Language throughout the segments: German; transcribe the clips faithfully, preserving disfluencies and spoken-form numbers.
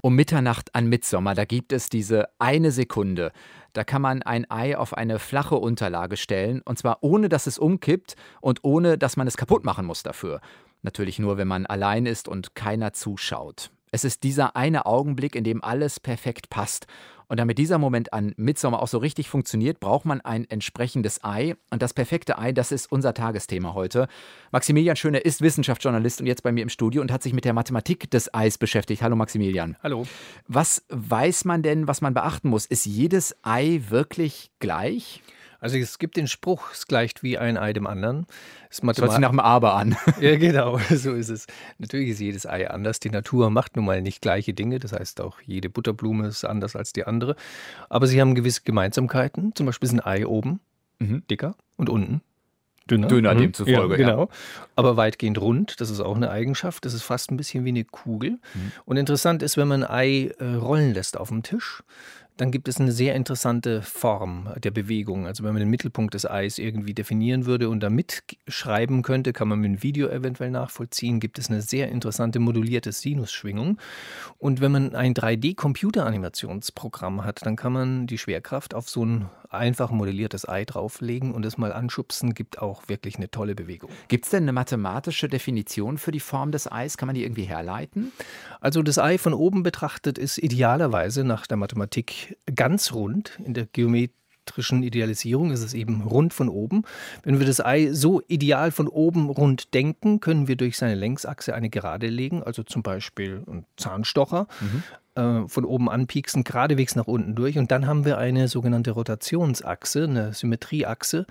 Um Mitternacht an Mittsommer, da gibt es diese eine Sekunde. Da kann man ein Ei auf eine flache Unterlage stellen, und zwar ohne, dass es umkippt und ohne, dass man es kaputt machen muss dafür. Natürlich nur, wenn man allein ist und keiner zuschaut. Es ist dieser eine Augenblick, in dem alles perfekt passt. Und damit dieser Moment an Mittsommer auch so richtig funktioniert, braucht man ein entsprechendes Ei. Und das perfekte Ei, das ist unser Tagesthema heute. Maximilian Schöner ist Wissenschaftsjournalist und jetzt bei mir im Studio und hat sich mit der Mathematik des Eis beschäftigt. Hallo Maximilian. Hallo. Was weiß man denn, was man beachten muss? Ist jedes Ei wirklich gleich? Also es gibt den Spruch, es gleicht wie ein Ei dem anderen. Das hört sich nach dem Aber an. Ja, genau, so ist es. Natürlich ist jedes Ei anders. Die Natur macht nun mal nicht gleiche Dinge. Das heißt, auch jede Butterblume ist anders als die andere. Aber sie haben gewisse Gemeinsamkeiten. Zum Beispiel ist ein Ei oben mhm. dicker und unten dünner. Dünner mhm. demzufolge, ja, genau. Ja. Aber weitgehend rund, das ist auch eine Eigenschaft. Das ist fast ein bisschen wie eine Kugel. Mhm. Und interessant ist, wenn man ein Ei äh, rollen lässt auf dem Tisch, dann gibt es eine sehr interessante Form der Bewegung. Also wenn man den Mittelpunkt des Eis irgendwie definieren würde und da mitschreiben könnte, kann man mit einem Video eventuell nachvollziehen, gibt es eine sehr interessante modulierte Sinusschwingung. Und wenn man ein drei D-Computeranimationsprogramm hat, dann kann man die Schwerkraft auf so ein einfach modelliertes Ei drauflegen und es mal anschubsen, gibt auch wirklich eine tolle Bewegung. Gibt es denn eine mathematische Definition für die Form des Eis? Kann man die irgendwie herleiten? Also das Ei von oben betrachtet ist idealerweise nach der Mathematik ganz rund. In der geometrischen Idealisierung ist es eben rund von oben. Wenn wir das Ei so ideal von oben rund denken, können wir durch seine Längsachse eine Gerade legen, also zum Beispiel einen Zahnstocher. Mhm. Von oben anpieksen, geradewegs nach unten durch. Und dann haben wir eine sogenannte Rotationsachse, eine Symmetrieachse.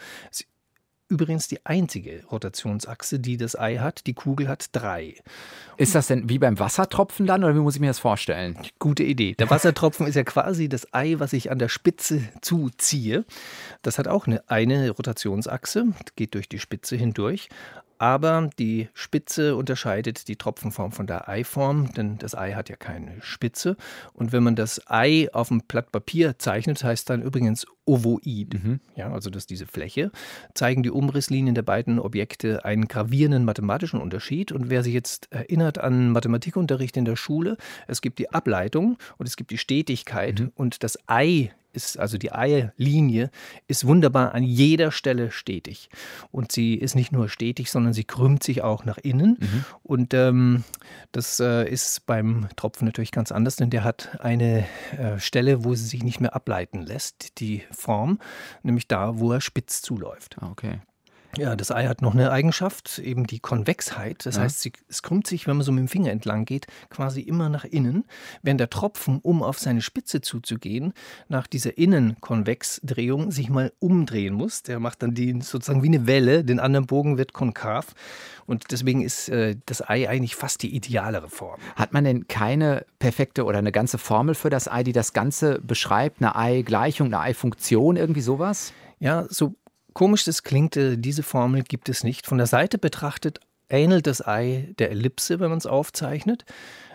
Übrigens die einzige Rotationsachse, die das Ei hat. Die Kugel hat drei. Ist das denn wie beim Wassertropfen dann, oder wie muss ich mir das vorstellen? Gute Idee. Der Wassertropfen ist ja quasi das Ei, was ich an der Spitze zuziehe. Das hat auch eine, eine Rotationsachse, geht durch die Spitze hindurch. Aber die Spitze unterscheidet die Tropfenform von der Eiform, denn das Ei hat ja keine Spitze. Und wenn man das Ei auf ein Blatt Papier zeichnet, heißt dann übrigens ovoid, mhm. ja, also das ist diese Fläche, zeigen die Umrisslinien der beiden Objekte einen gravierenden mathematischen Unterschied. Und wer sich jetzt erinnert an Mathematikunterricht in der Schule, es gibt die Ableitung und es gibt die Stetigkeit mhm. und das Ei ist, also die Eilinie, ist wunderbar an jeder Stelle stetig. Und sie ist nicht nur stetig, sondern sie krümmt sich auch nach innen. Mhm. Und ähm, das äh, ist beim Tropfen natürlich ganz anders, denn der hat eine äh, Stelle, wo sie sich nicht mehr ableiten lässt, die Form, nämlich da, wo er spitz zuläuft. Okay. Ja, das Ei hat noch eine Eigenschaft, eben die Konvexheit. Das ja. heißt, sie, es krümmt sich, wenn man so mit dem Finger entlang geht, quasi immer nach innen, während der Tropfen, um auf seine Spitze zuzugehen, nach dieser Innenkonvexdrehung sich mal umdrehen muss. Der macht dann die sozusagen wie eine Welle, den anderen Bogen wird konkav. Und deswegen ist äh, das Ei eigentlich fast die idealere Form. Hat man denn keine perfekte oder eine ganze Formel für das Ei, die das Ganze beschreibt? Eine Ei-Gleichung, eine Ei-Funktion, irgendwie sowas? Ja, so komisch das klingt, diese Formel gibt es nicht. Von der Seite betrachtet ähnelt das Ei der Ellipse, wenn man es aufzeichnet.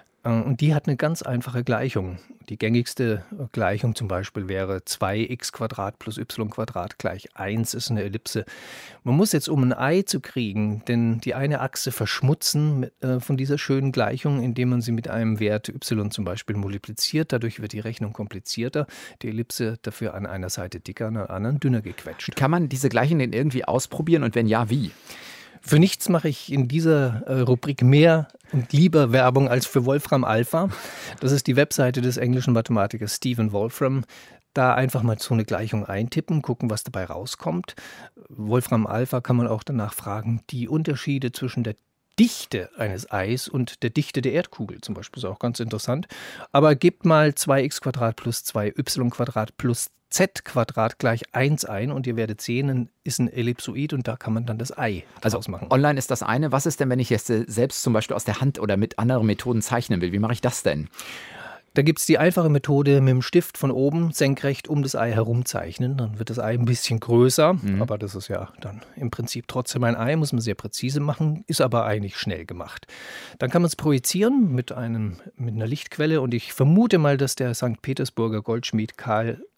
Und die hat eine ganz einfache Gleichung. Die gängigste Gleichung zum Beispiel wäre zwei x Quadrat plus y Quadrat gleich eins ist eine Ellipse. Man muss jetzt, um ein Ei zu kriegen, denn die eine Achse verschmutzen mit, äh, von dieser schönen Gleichung, indem man sie mit einem Wert y zum Beispiel multipliziert. Dadurch wird die Rechnung komplizierter. Die Ellipse dafür an einer Seite dicker, an der anderen dünner gequetscht. Kann man diese Gleichung denn irgendwie ausprobieren und wenn ja, wie? Für nichts mache ich in dieser äh, Rubrik mehr und lieber Werbung als für Wolfram Alpha. Das ist die Webseite des englischen Mathematikers Stephen Wolfram. Da einfach mal so eine Gleichung eintippen, gucken, was dabei rauskommt. Wolfram Alpha kann man auch danach fragen, die Unterschiede zwischen der Dichte eines Eis und der Dichte der Erdkugel zum Beispiel ist auch ganz interessant. Aber gebt mal zwei x Quadrat plus zwei y Quadrat plus z Quadrat gleich eins ein und ihr werdet sehen, dann ist ein Ellipsoid und da kann man dann das Ei also ausmachen. Online ist das eine. Was ist denn, wenn ich jetzt selbst zum Beispiel aus der Hand oder mit anderen Methoden zeichnen will? Wie mache ich das denn? Da gibt es die einfache Methode mit dem Stift von oben senkrecht um das Ei herum zeichnen. Dann wird das Ei ein bisschen größer, mhm. aber das ist ja dann im Prinzip trotzdem ein Ei, muss man sehr präzise machen, ist aber eigentlich schnell gemacht. Dann kann man es projizieren mit, einem, mit einer Lichtquelle und ich vermute mal, dass der Sankt Petersburger Goldschmied Karl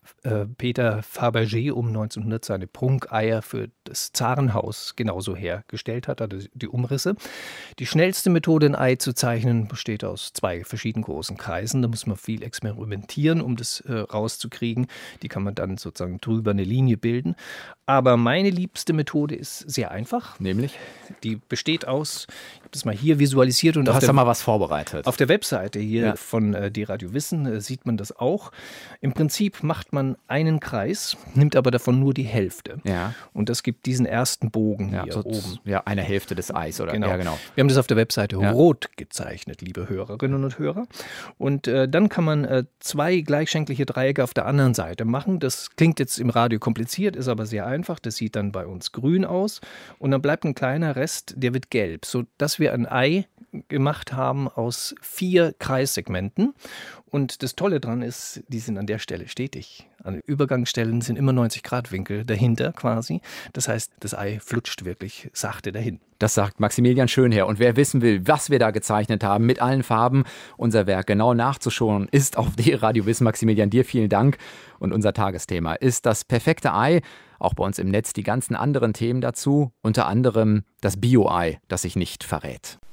äh, Peter Fabergé um neunzehnhundert seine Prunkeier für das Zarenhaus genauso hergestellt hat, also die Umrisse. Die schnellste Methode, ein Ei zu zeichnen, besteht aus zwei verschiedenen großen Kreisen. Da muss man viel experimentieren, um das äh, rauszukriegen. Die kann man dann sozusagen drüber eine Linie bilden. Aber meine liebste Methode ist sehr einfach. Nämlich? Die besteht aus, ich habe das mal hier visualisiert. Und du auf hast der, ja mal was vorbereitet. Auf der Webseite hier ja. von äh, die Radio Wissen äh, sieht man das auch. Im Prinzip macht man einen Kreis, nimmt aber davon nur die Hälfte. Ja. Und das gibt diesen ersten Bogen ja, hier so oben. Ja, eine Hälfte des Eis, oder? Genau. Ja, genau. Wir haben das auf der Webseite ja. rot gezeichnet, liebe Hörerinnen und Hörer. Und äh, dann kann man äh, zwei gleichschenklige Dreiecke auf der anderen Seite machen. Das klingt jetzt im Radio kompliziert, ist aber sehr einfach. Das sieht dann bei uns grün aus. Und dann bleibt ein kleiner Rest, der wird gelb, sodass wir ein Ei gemacht haben aus vier Kreissegmenten. Und das Tolle daran ist, die sind an der Stelle stetig. An Übergangsstellen sind immer neunzig Grad Winkel dahinter quasi. Das heißt, das Ei flutscht wirklich sachte dahin. Das sagt Maximilian Schönherr. Und wer wissen will, was wir da gezeichnet haben, mit allen Farben, unser Werk genau nachzuschauen, ist auf D Radio Wissen. Maximilian, dir vielen Dank. Und unser Tagesthema ist das perfekte Ei. Auch bei uns im Netz die ganzen anderen Themen dazu, unter anderem das Bio-Ei, das sich nicht verrät.